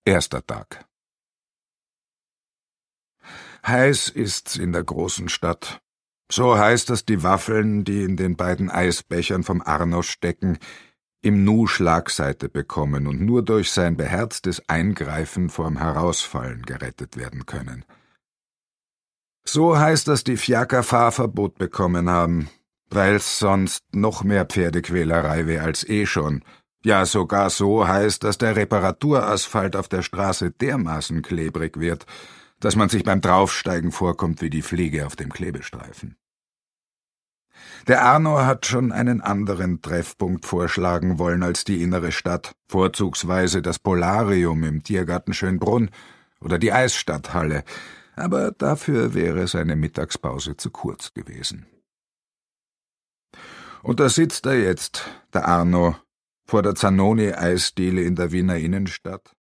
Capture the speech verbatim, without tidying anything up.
Erster Tag. Heiß ist's in der großen Stadt. So heiß, dass die Waffeln, die in den beiden Eisbechern vom Arno stecken, im Nu Schlagseite bekommen und nur durch sein beherztes Eingreifen vorm Herausfallen gerettet werden können. So heiß, dass die Fiaker Fahrverbot bekommen haben, weil's sonst noch mehr Pferdequälerei wäre als eh schon. Ja, sogar so heiß, dass der Reparaturasphalt auf der Straße dermaßen klebrig wird, dass man sich beim Draufsteigen vorkommt wie die Fliege auf dem Klebestreifen. Der Arno hat schon einen anderen Treffpunkt vorschlagen wollen als die innere Stadt, vorzugsweise das Polarium im Tiergarten Schönbrunn oder die Eisstadthalle, aber dafür wäre seine Mittagspause zu kurz gewesen. Und da sitzt er jetzt, der Arno, vor der Zanoni-Eisdiele in der Wiener Innenstadt,